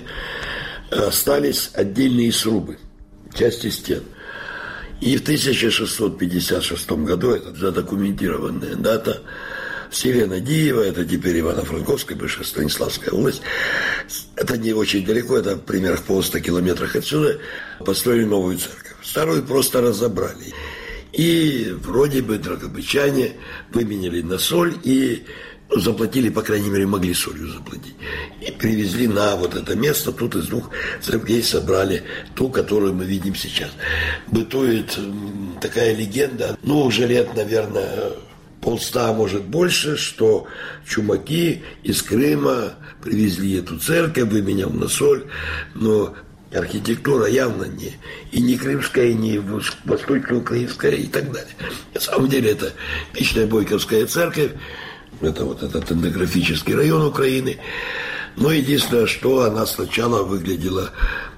остались отдельные срубы, части стен. И в тысяча шестьсот пятьдесят шестом году, это задокументированная дата, в селе Надиево, это теперь Ивано-Франковская, бывшая Станиславская область, это не очень далеко, это примерно в полста километрах отсюда, построили новую церковь. Старую просто разобрали. И вроде бы драгобычане выменяли на соль и заплатили, по крайней мере, могли солью заплатить. И привезли на вот это место, тут из двух церквей собрали ту, которую мы видим сейчас. Бытует такая легенда, ну, уже лет, наверное, полста, может, больше, что чумаки из Крыма привезли эту церковь, выменял на соль, но архитектура явно не и не крымская, и не восточно-украинская и так далее. На самом деле это типичная Бойковская церковь, это вот этот этнографический район Украины. Но единственное, что она сначала выглядела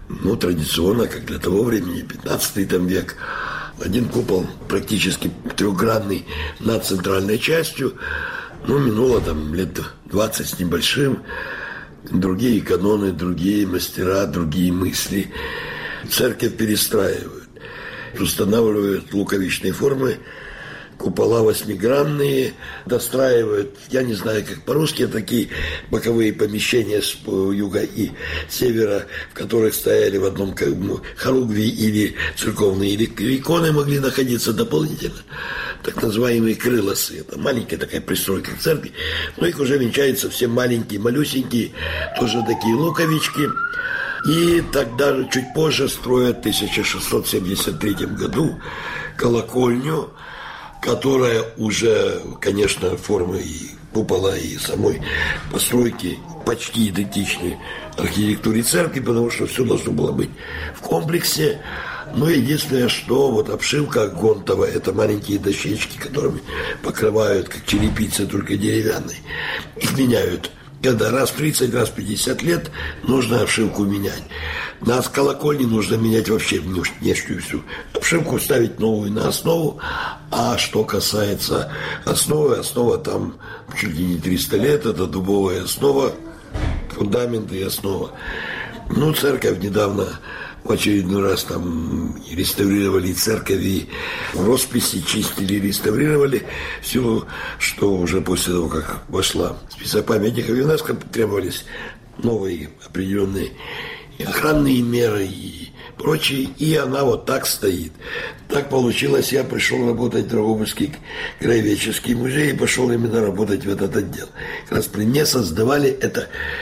ну, традиционно, как для того времени, пятнадцатый там век, один купол практически трехгранный над центральной частью. Ну, минуло там лет двадцать с небольшим. Другие каноны, другие мастера, другие мысли. Церковь перестраивают. Устанавливают луковичные формы. Купола восьмигранные, достраивают, я не знаю, как по-русски, такие боковые помещения с юга и севера, в которых стояли в одном хоругви или церковные или иконы могли находиться дополнительно. Так называемые крылосы. Это маленькая такая пристройка к церкви. Но их уже венчаются все маленькие, малюсенькие, тоже такие луковички. И тогда же чуть позже строят в тысяча шестьсот семьдесят третьем году колокольню, которая уже, конечно, формы и купола, и самой постройки почти идентичны архитектуре церкви, потому что все должно было быть в комплексе. Но единственное, что вот обшивка гонтовая, это маленькие дощечки, которыми покрывают, как черепицы, только деревянные. Их меняют. Когда раз в тридцать, раз в пятьдесят лет нужно обшивку менять. На колокольне нужно менять вообще внешнюю всю обшивку, ставить новую на основу. А что касается основы, основа там чуть ли не триста лет, это дубовая основа, фундамент и основа. Ну, церковь недавно в очередной раз там реставрировали церковь, и росписи чистили, реставрировали. Все, что уже после того, как вошла в список памятников ЮНЕСКО, требовались новые определенные охранные меры и прочее, и она вот так стоит. Так получилось, я пришел работать в Драгобыльский краеведческий музей и пошел именно работать в этот отдел. Как раз при мне создавали это,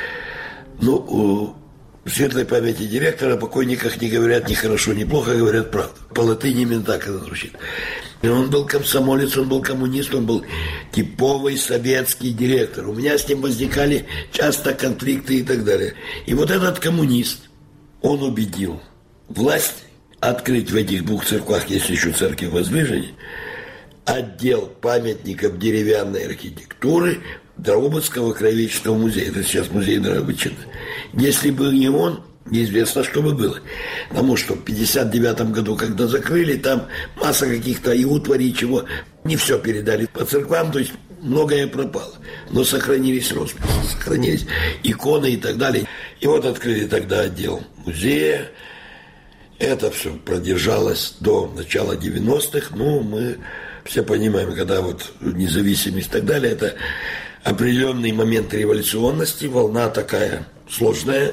ну, в светлой памяти директора о покойниках не говорят ни хорошо, ни плохо, говорят правду. По латыни именно так это звучит. И он был комсомолец, он был коммунист, он был типовый советский директор. У меня с ним возникали часто конфликты и так далее. И вот этот коммунист, он убедил власть открыть в этих двух церквах, если еще церкви Воздвижения, отдел памятников деревянной архитектуры Драгобыльского краеведческого музея. Это сейчас музей Драгобычины. Если бы не он, неизвестно, что бы было. Потому что в пятьдесят девятом году, когда закрыли, там масса каких-то и утварей, чего не все передали по церквам, то есть многое пропало. Но сохранились росписи, сохранились иконы и так далее. И вот открыли тогда отдел музея. Это все продержалось до начала девяностых. Ну, мы все понимаем, когда вот независимость и так далее, это определенный момент революционности, волна такая сложная.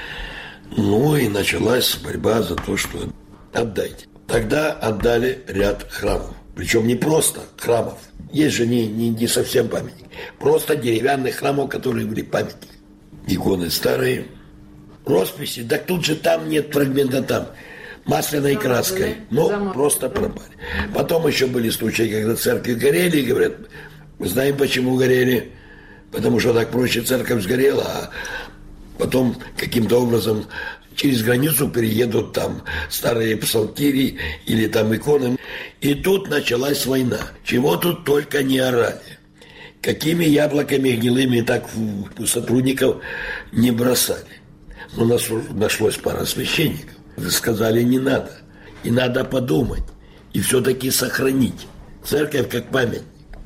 Ну и началась борьба за то, что отдайте. Тогда отдали ряд храмов. Причем не просто храмов. Есть же не, не, не совсем памятник. Просто деревянных храмов, которые были памятники. Иконы старые. Росписи. Так тут же там нет фрагмента там. Масляной краской. Но просто пропали. Потом еще были случаи, когда церкви горели. И говорят, мы знаем, почему горели. Потому что так проще церковь сгорела, а потом каким-то образом через границу переедут там старые псалтири или там иконы. И тут началась война. Чего тут только не орали. Какими яблоками гнилыми так сотрудников не бросали. Но нас нашлось пара священников. Сказали, не надо. И надо подумать. И все-таки сохранить. Церковь как памятник.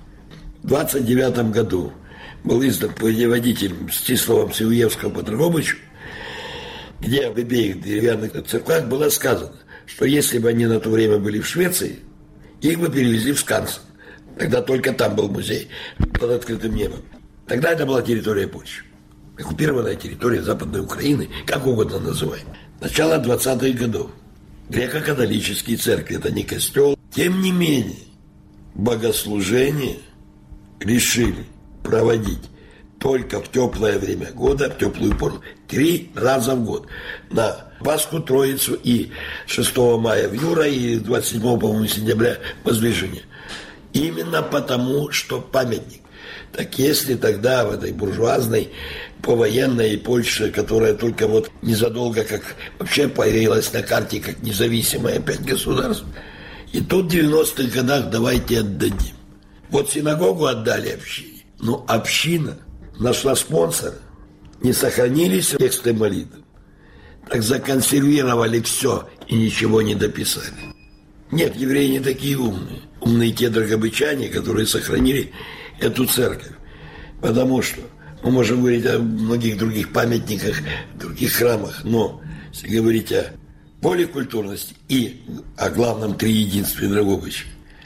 В двадцать девятом году был издан путеводитель Мстиславом Силуевским по Драгобычу, где в обеих деревянных церквах было сказано, что если бы они на то время были в Швеции, их бы перевезли в Скансен. Тогда только там был музей под открытым небом. Тогда это была территория Польши. Оккупированная территория Западной Украины, как угодно называем. Начало двадцатых годов. Греко-католические церкви, это не костел. Тем не менее, богослужение решили проводить только в теплое время года, в теплую пору, три раза в год. На Пасху, Троицу и шестого мая в Юра, и двадцать седьмого, по-моему, сентября Воздвижения. Именно потому, что памятник. Так если тогда в этой буржуазной повоенной Польше, которая только вот незадолго как вообще появилась на карте как независимое опять государство, и тут в девяностых годах давайте отдадим. Вот синагогу отдали общине. Но община нашла спонсора, не сохранились тексты молитв. так законсервировали все и ничего не дописали. Нет, евреи не такие умные. Умные те драгобычане, которые сохранили эту церковь. Потому что мы можем говорить о многих других памятниках, других храмах, но если говорить о поликультурности и о главном триединстве Драгобыча,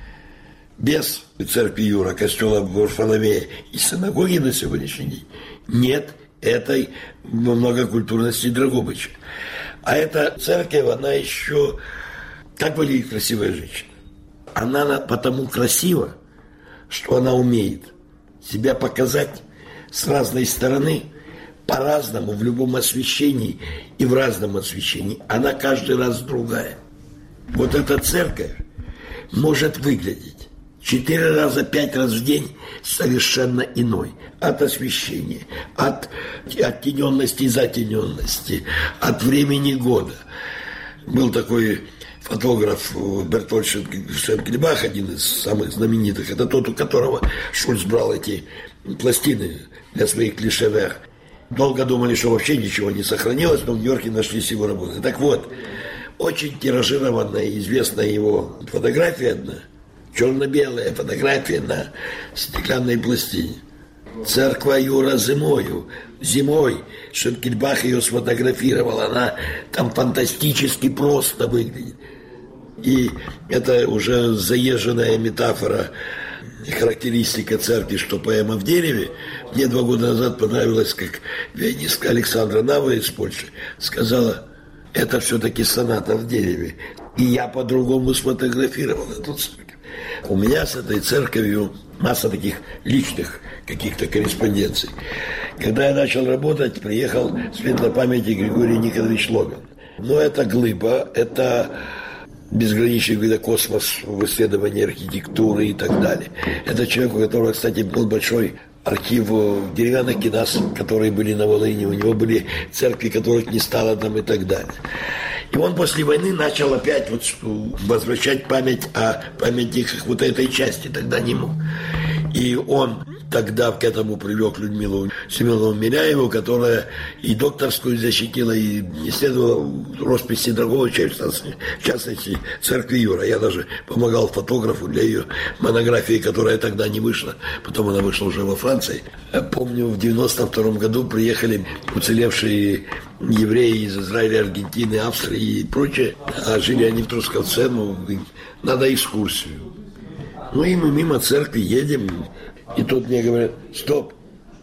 без церкви Юра, костела Варфоломея и синагоги на сегодняшний день нет этой многокультурности Драгобыча. А эта церковь, она еще, как выглядит красивая женщина. Она потому красива, что она умеет себя показать с разной стороны, по-разному, в любом освещении и в разном освещении. Она каждый раз другая. Вот эта церковь может выглядеть четыре раза, пять раз в день совершенно иной. От освещения, от оттененности и затененности, от времени года. Был такой фотограф Бертольд Шенкельбах, один из самых знаменитых. Это тот, у которого Шульц брал эти пластины для своих клишевер. Долго думали, что вообще ничего не сохранилось, но в Нью-Йорке нашлись его работы. Так вот, очень тиражированная и известная его фотография одна, черно-белая фотография на стеклянной пластине. Церковь Юра зимою. Зимой Шенкельбах ее сфотографировал. Она там фантастически просто выглядит. И это уже заезженная метафора, характеристика церкви, что поэма в дереве. Мне два года назад понравилось, как пианистка Александра Нава из Польши сказала, это все-таки соната в дереве. И я по-другому сфотографировал эту церковь. У меня с этой церковью масса таких личных каких-то корреспонденций. Когда я начал работать, приехал светлой памяти Григорий Николаевич Логан. Но это глыба, это безграничный вида космос в исследовании архитектуры и так далее. Это человек, у которого, кстати, был большой архив деревянных кинас, которые были на Волыни. У него были церкви, которых не стало там и так далее. И он после войны начал опять вот возвращать память о памятниках вот этой части, тогда не мог. И он тогда к этому привлек Людмилу Семеновну Миряеву, которая и докторскую защитила, и исследовала росписи Драгобыча, в частности, церкви Юра. Я даже помогал фотографу для ее монографии, которая тогда не вышла. Потом она вышла уже во Франции. Помню, в девяносто втором году приехали уцелевшие евреи из Израиля, Аргентины, Австрии и прочее. А жили они в Трусковце, ну, надо экскурсию. Ну и мы мимо церкви едем, и тут мне говорят, стоп,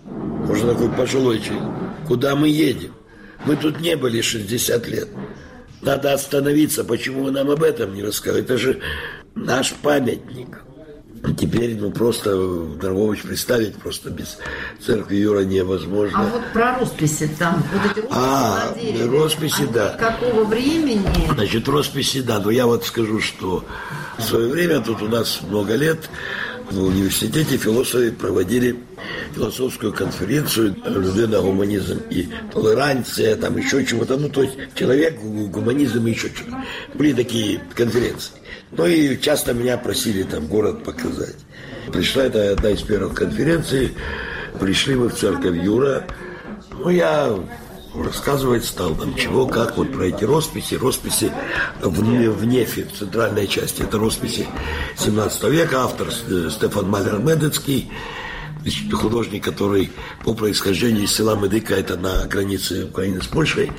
можно такой пожилой человек, куда мы едем? Мы тут не были шестьдесят лет. Надо остановиться, почему вы нам об этом не рассказываете? Это же наш памятник. Теперь, ну, просто Драгобыч представить просто без церкви Юра невозможно. А вот про росписи там, вот эти росписи а, на дереве, росписи, да. Какого времени? Значит, росписи, да, но я вот скажу, что в свое время, тут у нас много лет, в университете философы проводили философскую конференцию «Людина, гуманизм и толеранция», там еще чего-то, ну, то есть человек, гуманизм и еще чего-то. Были такие конференции. Ну и часто меня просили там город показать. Пришла это одна из первых конференций, пришли мы в церковь Юра. Ну, я рассказывать стал там чего, как, вот про эти росписи. Росписи в, в Нефе, в центральной части. Это росписи семнадцатого века, автор Стефан Малер-Медецкий, художник, который по происхождению из села Медыка, это на границе Украины с Польшей.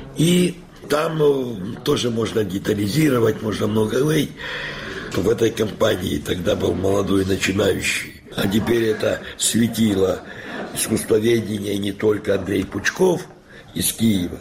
И там тоже можно детализировать, можно много говорить. В этой компании тогда был молодой начинающий, а теперь это светило искусствоведения не только Андрей Пучков из Киева.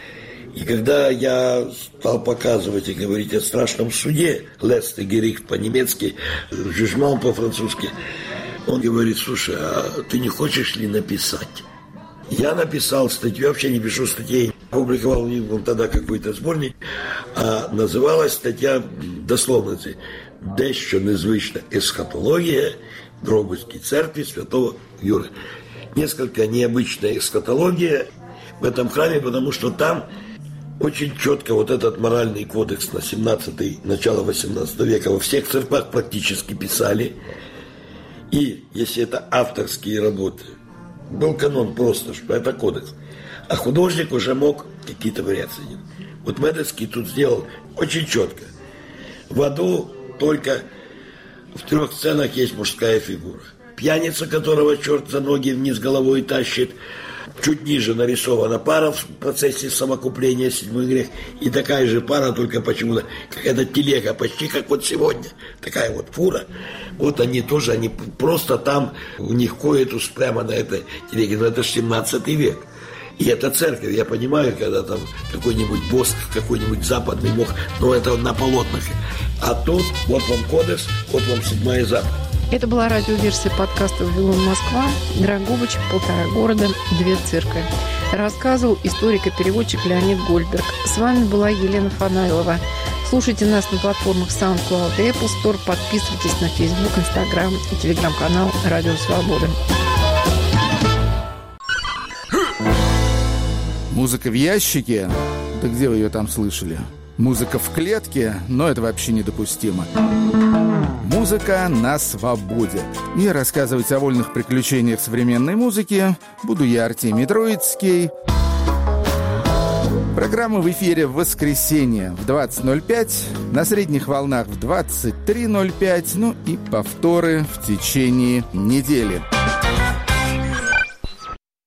И когда я стал показывать и говорить о страшном суде, Лесте Герихт по-немецки, Жижман по-французски, он говорит, слушай, а ты не хочешь ли написать? Я написал статью, я вообще не пишу статей, публиковал он тогда какой-то сборник, а называлась статья дословно «Дещо незвична эсхатология Дрогобицькой церкви святого Юры». Несколько необычная эсхатология в этом храме, потому что там очень четко вот этот моральный кодекс на семнадцатый, начало восемнадцатого века во всех церквах практически писали. И если это авторские работы, был канон просто, что это кодекс. А художник уже мог какие-то вариации делать. Вот Медовский тут сделал очень четко. В аду только в трех сценах есть мужская фигура. Пьяница, которого черт за ноги вниз головой тащит. Чуть ниже нарисована пара в процессе совокупления, седьмой грех. И такая же пара, только почему-то какая-то телега, почти как вот сегодня. Такая вот фура. Вот они тоже, они просто там, у них коэтус прямо на этой телеге. Но это же семнадцатый век. И это церковь, я понимаю, когда там какой-нибудь босс, какой-нибудь западный мог, но это на полотнах. А тут вот вам кодекс, вот вам седьмая заповедь. Это была радиоверсия подкаста «Вавилон Москва». Драгович, полтора города, две церкви. Рассказывал историк и переводчик Леонид Гольдберг. С вами была Елена Фанайлова. Слушайте нас на платформах SoundCloud и Apple Store. Подписывайтесь на Facebook, Instagram и телеграм-канал «Радио Свобода». Музыка в ящике? Да где вы ее там слышали? Музыка в клетке? Но это вообще недопустимо. Музыка на свободе. И рассказывать о вольных приключениях современной музыки буду я, Артемий Троицкий. Программа в эфире в воскресенье в двадцать ноль пять, на средних волнах в двадцать три ноль пять, ну и повторы в течение недели.